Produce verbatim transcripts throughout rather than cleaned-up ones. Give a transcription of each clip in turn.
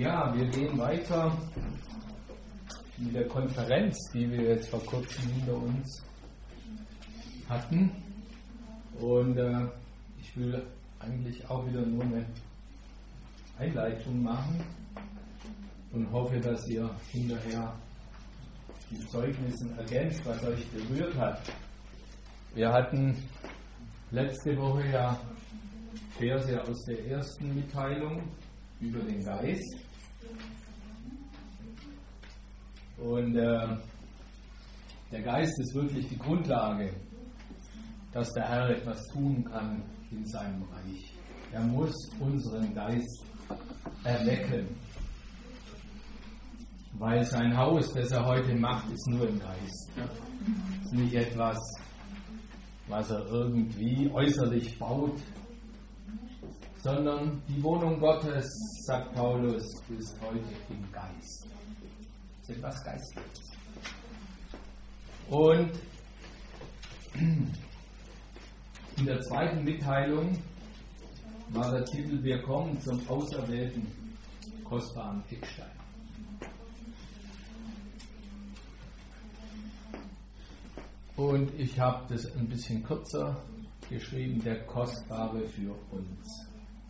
Ja, wir gehen weiter mit der Konferenz, die wir jetzt vor kurzem hinter uns hatten. Und äh, ich will eigentlich auch wieder nur eine Einleitung machen und hoffe, dass ihr hinterher die Zeugnissen ergänzt, was euch berührt hat. Wir hatten letzte Woche ja Verse aus der ersten Mitteilung über den Geist. Und äh, der Geist ist wirklich die Grundlage, dass der Herr etwas tun kann in seinem Reich. Er muss unseren Geist erwecken, weil sein Haus, das er heute macht, ist nur im Geist. Es ist nicht etwas, was er irgendwie äußerlich baut, sondern die Wohnung Gottes, sagt Paulus, ist heute im Geist. Es ist etwas Geistliches. Und in der zweiten Mitteilung war der Titel: Wir kommen zum auserwählten, kostbaren Eckstein. Und ich habe das ein bisschen kürzer geschrieben: Der Kostbare für uns.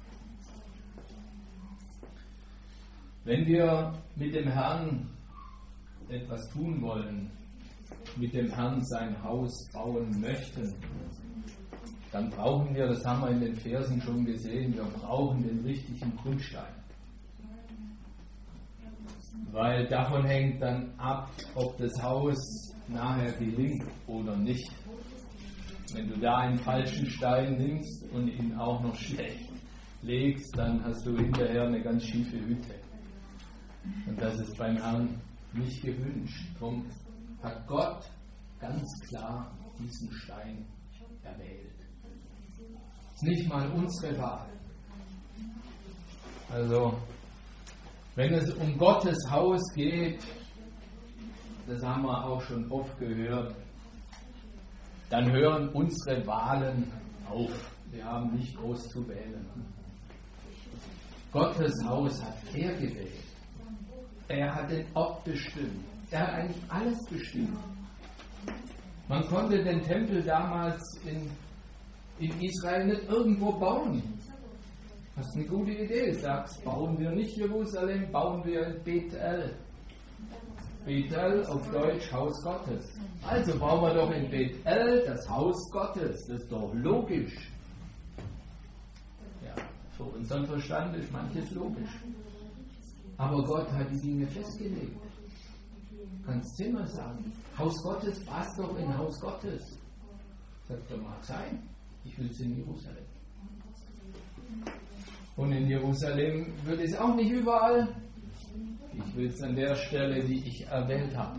Wenn wir mit dem Herrn etwas tun wollen, mit dem Herrn sein Haus bauen möchten, dann brauchen wir, das haben wir in den Versen schon gesehen, wir brauchen den richtigen Grundstein. Weil davon hängt dann ab, ob das Haus nachher gelingt oder nicht. Wenn du da einen falschen Stein nimmst und ihn auch noch schlecht legst, dann hast du hinterher eine ganz schiefe Hütte. Und das ist beim Herrn nicht gewünscht. Darum hat Gott ganz klar diesen Stein erwählt. Es ist nicht mal unsere Wahl. Also, wenn es um Gottes Haus geht, das haben wir auch schon oft gehört, dann hören unsere Wahlen auf. Wir haben nicht groß zu wählen. Gottes Haus hat er gewählt. Er hat den Ort bestimmt. Er hat eigentlich alles bestimmt. Man konnte den Tempel damals in, in Israel nicht irgendwo bauen. Das ist eine gute Idee. Sagst, bauen wir nicht Jerusalem, bauen wir in Bethel. Bethel auf Deutsch Haus Gottes. Also bauen wir doch in Bethel das Haus Gottes. Das ist doch logisch. Ja, für unseren Verstand ist manches logisch. Aber Gott hat die Dinge festgelegt. Kannst du immer sagen, Haus Gottes, passt doch in Haus Gottes. Sagt er, mag sein, ich will es in Jerusalem. Und in Jerusalem wird es auch nicht überall. Ich will es an der Stelle, die ich erwähnt habe.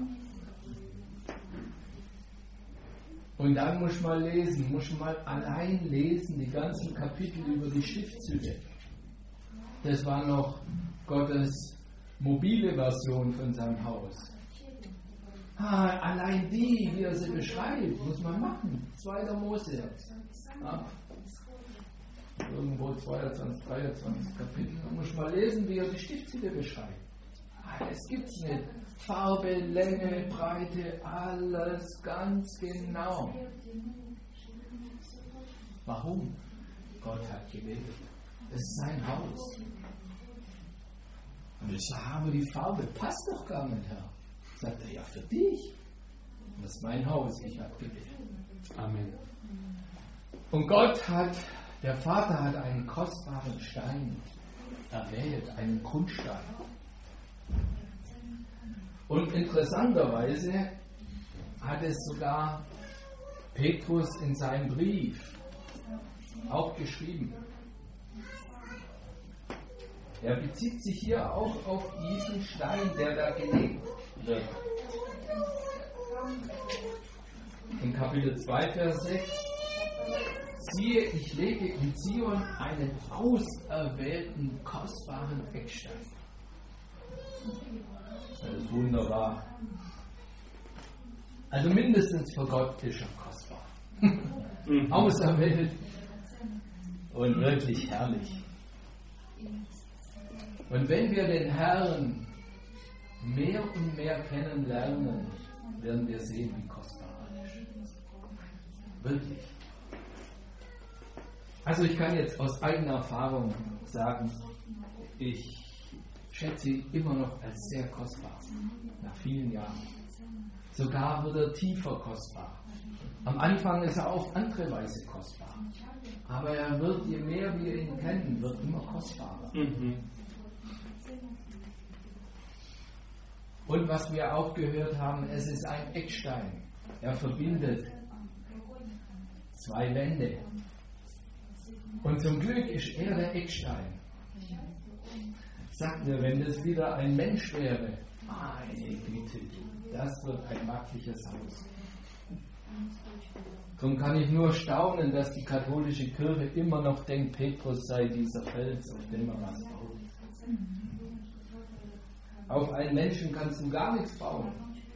Und dann muss man lesen, muss man allein lesen, die ganzen Kapitel über die Stiftshütte. Das war noch Gottes mobile Version von seinem Haus. Ah, allein die, wie er sie beschreibt, muss man machen. zweiter Mose. Ab irgendwo zweiundzwanzig, dreiundzwanzig Kapitel. Da muss man lesen, wie er die Stiftshütte beschreibt. Ah, es gibt's nicht. Farbe, Länge, Breite, alles ganz genau. Warum? Gott hat gewählt. Es ist sein Haus. Und ich sage, aber die Farbe passt doch gar nicht, Herr. Sagt er, ja, für dich. Das ist mein Haus, ich habe gewählt. Amen. Und Gott hat, der Vater hat einen kostbaren Stein erwählt, einen Grundstein. Und interessanterweise hat es sogar Petrus in seinem Brief auch geschrieben. Er bezieht sich hier auch auf diesen Stein, der da gelegt wird. In Kapitel zwei, Vers sechs: Siehe, ich lege in Zion einen auserwählten, kostbaren Eckstein. Das ist wunderbar. Also mindestens für Gott ist er kostbar. Auserwählt und wirklich herrlich. Und wenn wir den Herrn mehr und mehr kennenlernen, werden wir sehen, wie kostbar er ist. Wirklich. Also ich kann jetzt aus eigener Erfahrung sagen, ich schätze ihn immer noch als sehr kostbar, nach vielen Jahren. Sogar wird er tiefer kostbar. Am Anfang ist er auf andere Weise kostbar. Aber er wird, je mehr wir ihn kennen, wird immer kostbarer. Mhm. Und was wir auch gehört haben, es ist ein Eckstein. Er verbindet zwei Wände. Und zum Glück ist er der Eckstein. Sagt mir, wenn das wieder ein Mensch wäre, meine Güte, das wird ein wackeliges Haus. Darum kann ich nur staunen, dass die katholische Kirche immer noch denkt, Petrus sei dieser Fels, auf dem man was baut. Auf einen Menschen kannst du gar nichts bauen.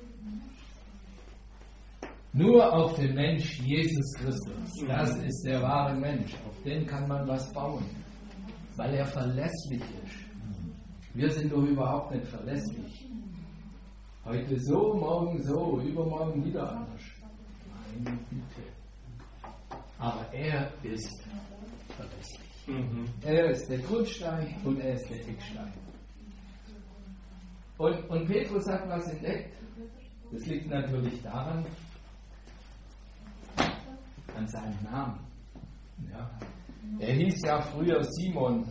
Nur auf den Mensch Jesus Christus. Das ist der wahre Mensch. Auf den kann man was bauen, weil er verlässlich ist. Wir sind doch überhaupt nicht verlässlich. Heute so, morgen so, übermorgen wieder anders. Meine Güte. Aber er ist verlässlich. Mhm. Er ist der Grundstein und er ist der Eckstein. Und, und Petrus hat was entdeckt. Das liegt natürlich daran, an seinem Namen. Ja. Er hieß ja früher Simon.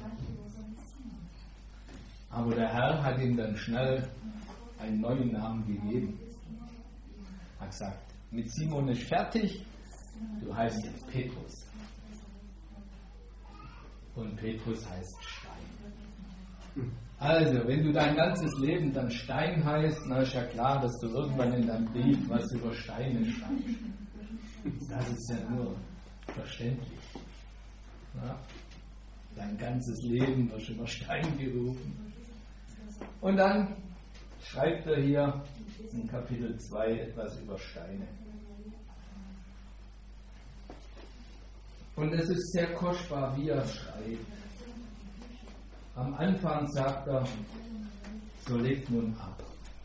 Aber der Herr hat ihm dann schnell einen neuen Namen gegeben. Er hat gesagt, mit Simon ist fertig, du heißt jetzt Petrus. Und Petrus heißt Stein. Also, wenn du dein ganzes Leben dann Stein heißt, dann ist ja klar, dass du irgendwann in deinem Brief was über Steine schreibst. Das ist ja nur verständlich. Ja? Dein ganzes Leben wird über Stein gerufen. Und dann schreibt er hier in Kapitel zwei etwas über Steine. Und es ist sehr kostbar, wie er schreibt. Am Anfang sagt er, so legt nun ab.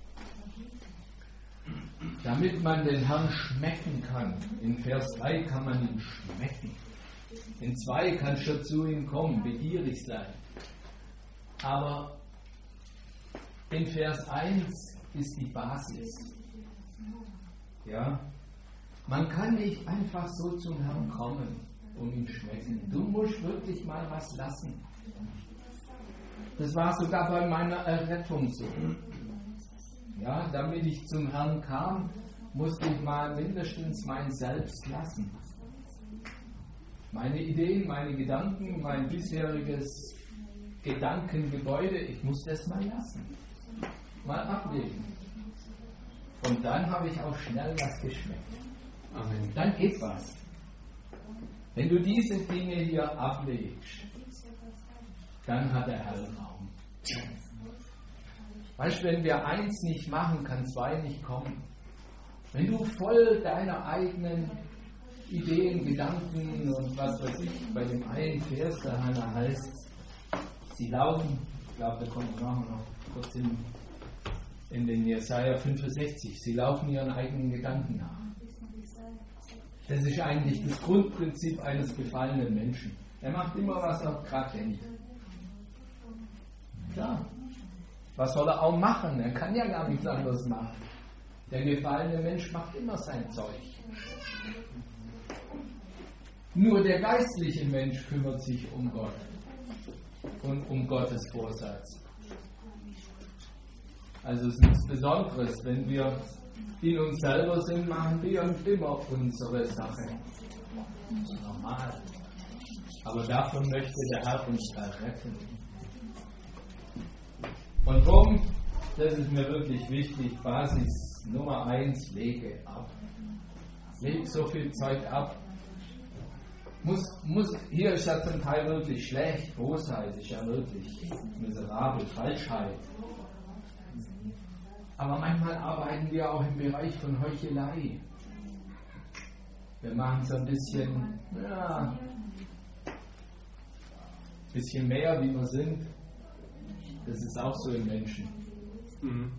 Damit man den Herrn schmecken kann. In Vers drei kann man ihn schmecken. In zwei kannst du zu ihm kommen, begierig sein. Aber in Vers eins ist die Basis. Ja? Man kann nicht einfach so zum Herrn kommen und ihn schmecken. Du musst wirklich mal was lassen. Das war sogar bei meiner Errettung so. Ja, damit ich zum Herrn kam, musste ich mal mindestens mein Selbst lassen. Meine Ideen, meine Gedanken, mein bisheriges Gedankengebäude, ich musste es mal lassen. Mal ablegen. Und dann habe ich auch schnell was geschmeckt. Amen. Dann geht was. Wenn du diese Dinge hier ablegst, dann hat der Herr Raum. Weißt du, wenn wir eins nicht machen, kann zwei nicht kommen. Wenn du voll deiner eigenen Ideen, Gedanken und was weiß ich, bei dem einen Vers, der Hannah heißt, sie laufen, ich glaube, da kommen wir nachher noch kurz in, in den Jesaja fünfundsechzig, sie laufen ihren eigenen Gedanken nach. Das ist eigentlich das Grundprinzip eines gefallenen Menschen. Er macht immer, was er gerade denkt. Klar. Was soll er auch machen? Er kann ja gar nichts anderes machen. Der gefallene Mensch macht immer sein Zeug. Nur der geistliche Mensch kümmert sich um Gott und um Gottes Vorsatz. Also es ist nichts Besonderes, wenn wir in uns selber sind, machen wir immer unsere Sache. Das ist normal. Aber davon möchte der Herr uns erretten. Und darum, das ist mir wirklich wichtig, Basis Nummer eins, lege ab. Leg so viel Zeug ab. Muss, muss, hier ist ja zum Teil wirklich schlecht, Bosheit ist ja wirklich miserabel, Falschheit. Aber manchmal arbeiten wir auch im Bereich von Heuchelei. Wir machen so ein bisschen, ja, ein bisschen mehr, wie wir sind. Das ist auch so im Menschen. Mhm.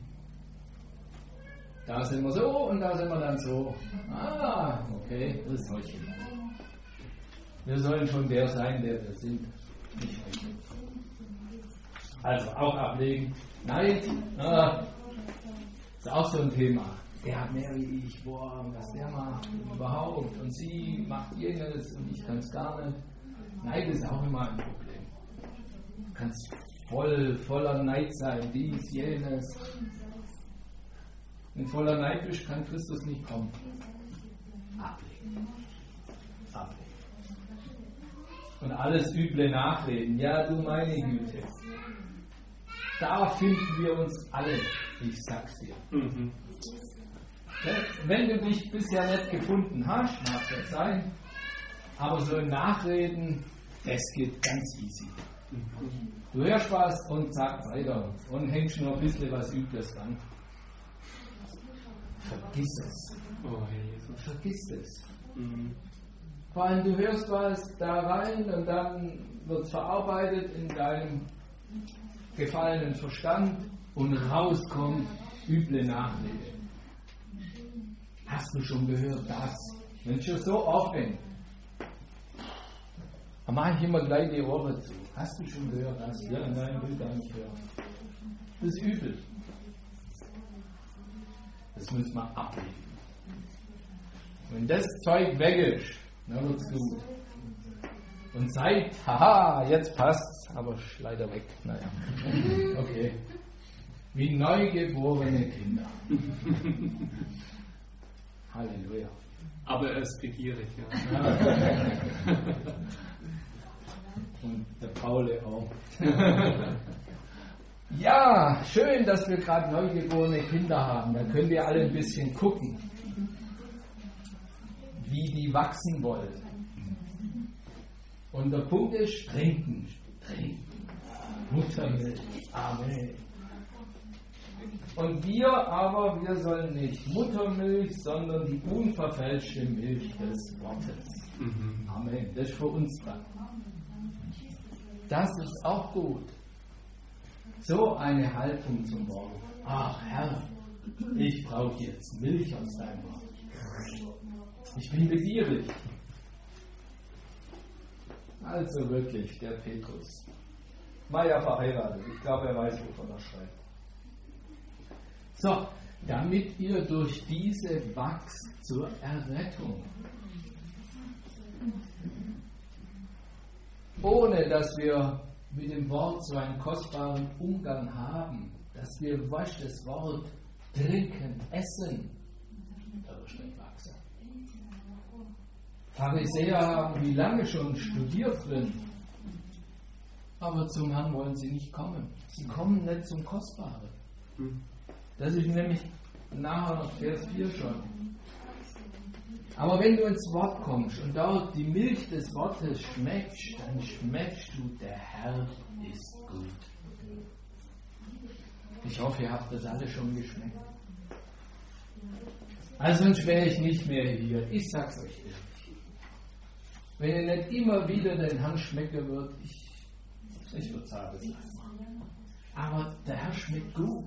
Da sind wir so und da sind wir dann so. Ah, okay, das ist Heucheln. Wir sollen schon der sein, der wir sind. Nicht heucheln. Also auch ablegen. Neid, ah, ist auch so ein Thema. Der hat mehr wie ich, boah, was der macht überhaupt. Und sie macht jenes und ich kann es gar nicht. Neid ist auch immer ein Problem. Du kannst voll, voller Neid sein, dies, jenes. Wenn du voller Neid bist, kann Christus nicht kommen. Ablegen. Ablegen. Und alles Üble nachreden. Ja, du meine Güte. Da finden wir uns alle. Ich sag's dir. Mhm. Wenn du dich bisher nicht gefunden hast, mag das sein. Aber so ein Nachreden, das geht ganz easy. Du hörst was und sagst weiter. Und hängst noch ein bisschen was Übles dran. Vergiss es. Oh, Herr Jesus. Vergiss es. Mhm. Vor allem, du hörst was da rein und dann wird es verarbeitet in deinem gefallenen Verstand und rauskommt üble Nachrede. Hast du schon gehört, das? Wenn es schon so aufhängt, dann mache ich immer gleich die Ohren zu. Hast du schon gehört, das? Ja, nein, will gar nicht hören. Das ist übel. Das müssen wir ablegen. Wenn das Zeug weg ist, dann wird es gut. Und seid, haha, jetzt passt's, aber leider weg. Naja. Okay. Wie neugeborene Kinder. Halleluja. Aber er ist begierig, ja. Ja. Und der Paul auch. Ja, schön, dass wir gerade neugeborene Kinder haben. Da können wir alle ein bisschen gucken, wie die wachsen wollen. Und der Punkt ist, trinken. Trinken. Muttermilch. Amen. Und wir aber, wir sollen nicht Muttermilch, sondern die unverfälschte Milch des Wortes. Mhm. Amen. Das ist für uns dran. Das ist auch gut. So eine Haltung zum Wort. Ach Herr, ich brauche jetzt Milch aus deinem Wort. Ich bin begierig. Also wirklich, der Petrus. War ja verheiratet. Ich glaube, er weiß, wovon er schreibt. So, damit ihr durch diese wachst zur Errettung. Ohne dass wir mit dem Wort so einen kostbaren Umgang haben, dass wir was das Wort trinken, essen, da wirst du nicht wachsen. Pharisäer haben wie lange schon studiert drin, aber zum Herrn wollen sie nicht kommen. Sie kommen nicht zum Kostbaren. Das ist nämlich nachher Vers vier schon. Aber wenn du ins Wort kommst und dort die Milch des Wortes schmeckst, dann schmeckst du, der Herr ist gut. Ich hoffe, ihr habt das alle schon geschmeckt. Also sonst wäre ich nicht mehr hier. Ich sag's euch ehrlich. Wenn ihr nicht immer wieder den Herrn schmecken würdet, ich, ich würde sagen, das lassen. Aber der Herr schmeckt gut.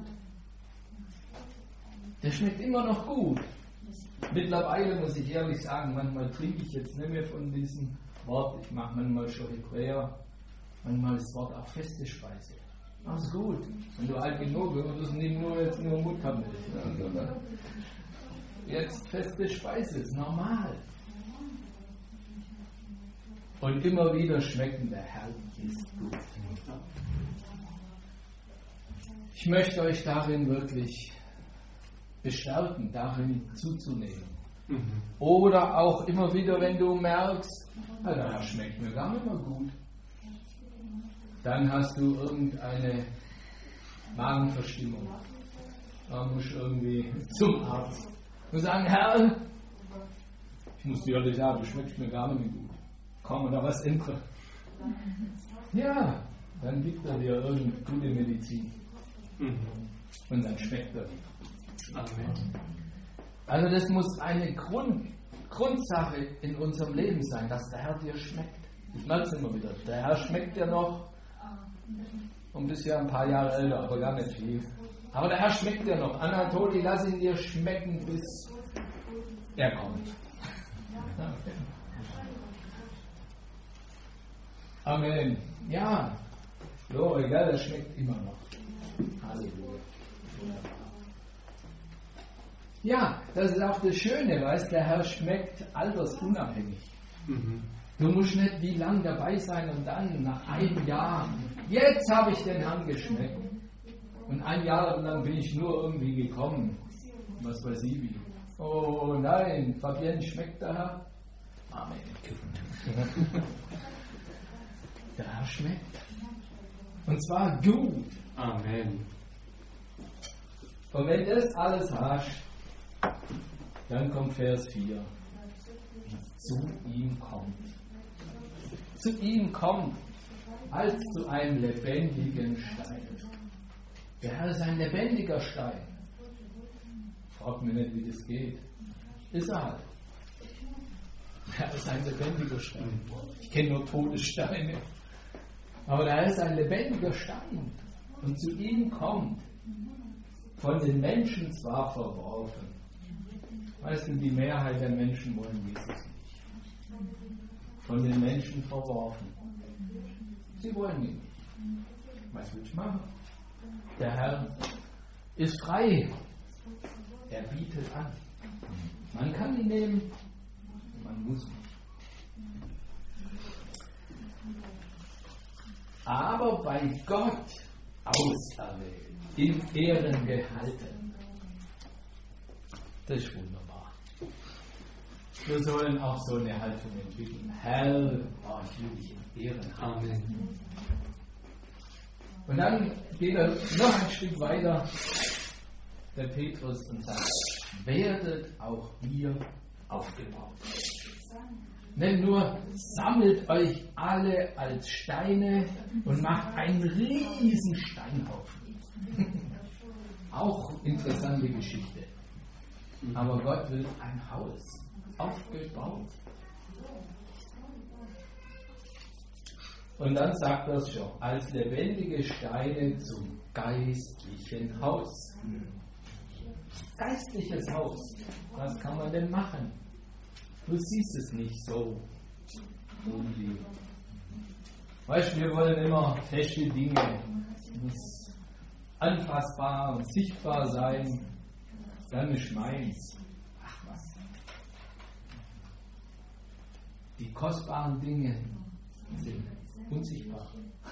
Der schmeckt immer noch gut. Mittlerweile muss ich ehrlich sagen, manchmal trinke ich jetzt nicht mehr von diesem Wort. Ich mache manchmal schon Hebräer, manchmal ist das Wort auch feste Speise. Alles gut. Wenn du alt genug bist, das nimm nur jetzt nur Muttermilch. Ja, jetzt feste Speise ist normal. Und immer wieder schmecken, der Herr ist gut. Ich möchte euch darin wirklich bestärken, darin zuzunehmen. Mhm. Oder auch immer wieder, wenn du merkst, na, der Herr schmeckt mir gar nicht mehr gut, dann hast du irgendeine Magenverstimmung. Da musst du irgendwie zum Arzt und sagen, Herr, ich muss dir ehrlich sagen, du schmeckst mir gar nicht mehr gut. Komm, da was ändern. Ja, dann gibt er dir irgendeine gute Medizin. Mhm. Und dann schmeckt er wieder. Amen. Also das muss eine Grund, Grundsache in unserem Leben sein, dass der Herr dir schmeckt. Ich merke es immer wieder. Der Herr schmeckt dir noch Und bist ja ein paar Jahre älter, aber gar nicht viel. Aber der Herr schmeckt dir noch. Anatoli, lass ihn dir schmecken, bis er kommt. Amen. Ja, so, egal, das schmeckt immer noch. Halleluja. Ja, das ist auch das Schöne, weißt, der Herr schmeckt altersunabhängig. Mhm. Du musst nicht wie lange dabei sein und dann nach einem Jahr, jetzt habe ich den Herrn geschmeckt. Und ein Jahr lang bin ich nur irgendwie gekommen. Was weiß ich wie. Oh nein, Fabienne, schmeckt der Herr? Amen. Der Herr schmeckt. Und zwar gut. Amen. Und wenn das alles hast, dann kommt Vers vier. Zu ihm kommt. Zu ihm kommt, als zu einem lebendigen Stein. Der Herr ist ein lebendiger Stein. Fragt mir nicht, wie das geht. Ist er halt. Der Herr ist ein lebendiger Stein. Ich kenne nur tote Steine. Aber der Herr ist ein lebendiger Stein. Und zu ihm kommt, von den Menschen zwar verworfen. Weißt du, die Mehrheit der Menschen wollen Jesus nicht. Von den Menschen verworfen. Sie wollen ihn nicht. Was will ich machen? Der Herr ist frei. Er bietet an. Man kann ihn nehmen, man muss nicht. Aber bei Gott auserwählt, in Ehren gehalten. Das ist wunderbar. Wir sollen auch so eine Haltung entwickeln. Herr, oh, ich will dich in Ehren haben. Amen. Und dann geht er noch ein Stück weiter, der Petrus, und sagt, werdet auch ihr aufgebaut. Nicht nur sammelt euch alle als Steine und macht einen riesen Steinhaufen. Auch interessante Geschichte. Aber Gott will ein Haus aufgebaut. Und dann sagt er es schon, als lebendige Steine zum geistlichen Haus. Geistliches Haus. Was kann man denn machen? Du siehst es nicht so. Weißt du, wir wollen immer feste Dinge. Muss anfassbar und sichtbar sein. Dann ist meins. Ach was. Die kostbaren Dinge sind unsichtbar.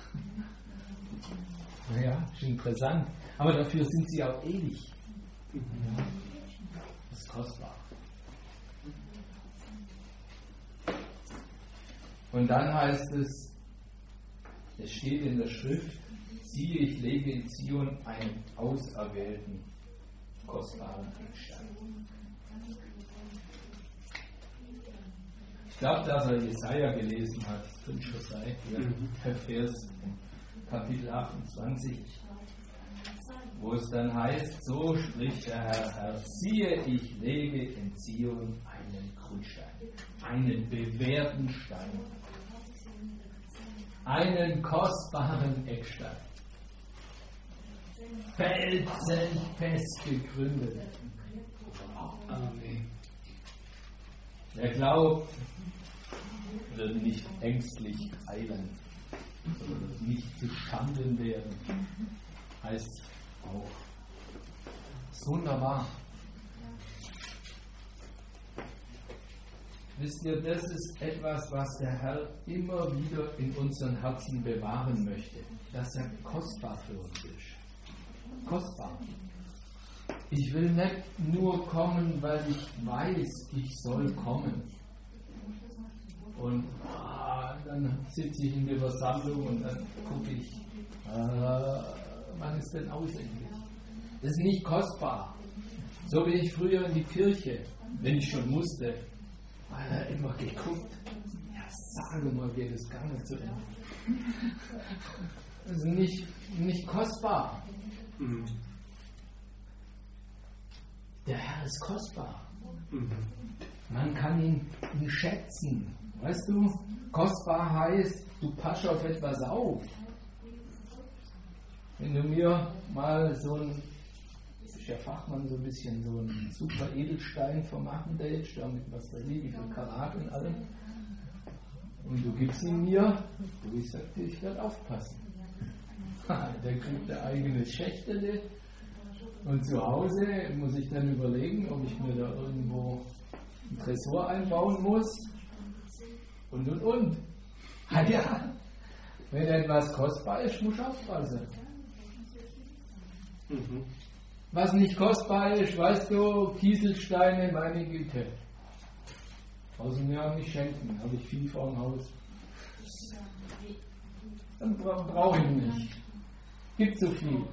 Naja, ist interessant. Aber dafür sind sie auch ewig. Ja, das ist kostbar. Und dann heißt es, es steht in der Schrift, siehe, ich lege in Zion einen auserwählten, kostbaren Eckstein. Ich glaube, dass er Jesaja gelesen hat, fünfte Seite, der Vers Kapitel achtundzwanzig, wo es dann heißt, so spricht der Herr, Herr, siehe, ich lege in Zion einen Grundstein, einen bewährten Stein, einen kostbaren Eckstein, felsenfest gegründet. Amen. Wer glaubt, wird nicht ängstlich eilen, sondern wird nicht zu Schanden werden, heißt auch. Das ist wunderbar. Wisst ihr, das ist etwas, was der Herr immer wieder in unseren Herzen bewahren möchte, dass er kostbar für uns ist. Kostbar. Ich will nicht nur kommen, weil ich weiß, ich soll kommen. Und ah, dann sitze ich in der Versammlung und dann gucke ich, äh, wann ist denn aus endlich? Das ist nicht kostbar. So bin ich früher in die Kirche, wenn ich schon musste. Weil er immer geguckt, ja, sage mal, geht es gar nicht zu Ende. Das ist nicht, nicht kostbar. Mhm. Der Herr ist kostbar. Mhm. Man kann ihn, ihn schätzen. Weißt du, kostbar heißt, du passt auf etwas auf. wenn du mir mal so ein, das ist ja Fachmann, so ein bisschen so ein super Edelstein vermachen willst, ja, mit was weiß ich, wie viel Karat und allem, und du gibst ihn mir, du, ich sag dir, ich werde aufpassen. Der kriegt ein eigenes Schächtele und zu Hause muss ich dann überlegen, ob ich mir da irgendwo einen Tresor einbauen muss und und und. Ah ja, wenn etwas kostbar ist, muss ich aufpassen. Mhm. Was nicht kostbar ist, weißt du, Kieselsteine, meine Güte. Außer mir auch nicht schenken, habe ich viel vor dem Haus. Dann bra brauche ich nicht. Gibt so viel.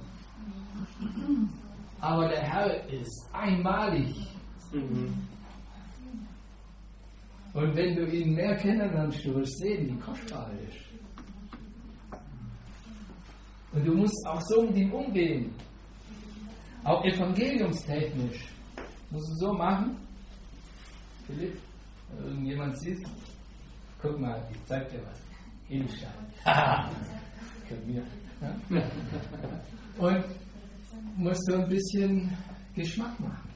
Aber der Herr ist einmalig. Mhm. Und wenn du ihn mehr kennenlernst, du wirst sehen, wie kostbar er ist. Und du musst auch so mit ihm umgehen. Auch evangeliumstechnisch. Musst du so machen. Philipp, wenn irgendjemand sieht, guck mal, ich zeig dir was. Edelstein. Haha. Können wir. Ja? Und musst so ein bisschen Geschmack machen.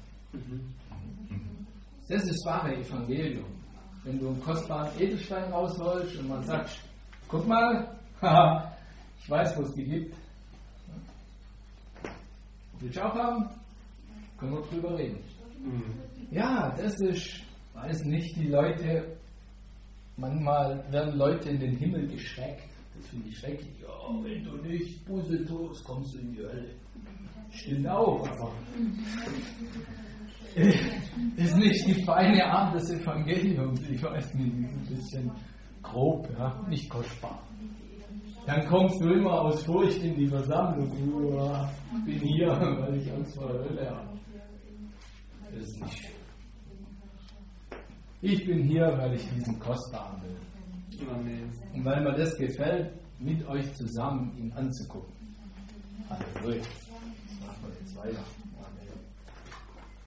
Das ist das wahre Evangelium. Wenn du einen kostbaren Edelstein rausholst und man sagt, guck mal, ich weiß, wo es die gibt. Willst du auch haben? Können wir drüber reden. Ja, das ist, weiß nicht, die Leute, manchmal werden Leute in den Himmel geschreckt. Das finde ich schrecklich. Ja, wenn du nicht Buße tust, kommst du in die Hölle. Stimmt auch, aber das ist nicht die feine Art des Evangeliums. Ich weiß nicht, ist ein bisschen grob, ja, nicht kostbar. Dann kommst du immer aus Furcht in die Versammlung. Ich bin hier, weil ich Angst vor der Hölle habe. Das ist nicht schön. Ich bin hier, weil ich diesen kostbaren will. Amen. Und weil mir das gefällt, mit euch zusammen ihn anzugucken. Halleluja. Das machen wir jetzt weiter.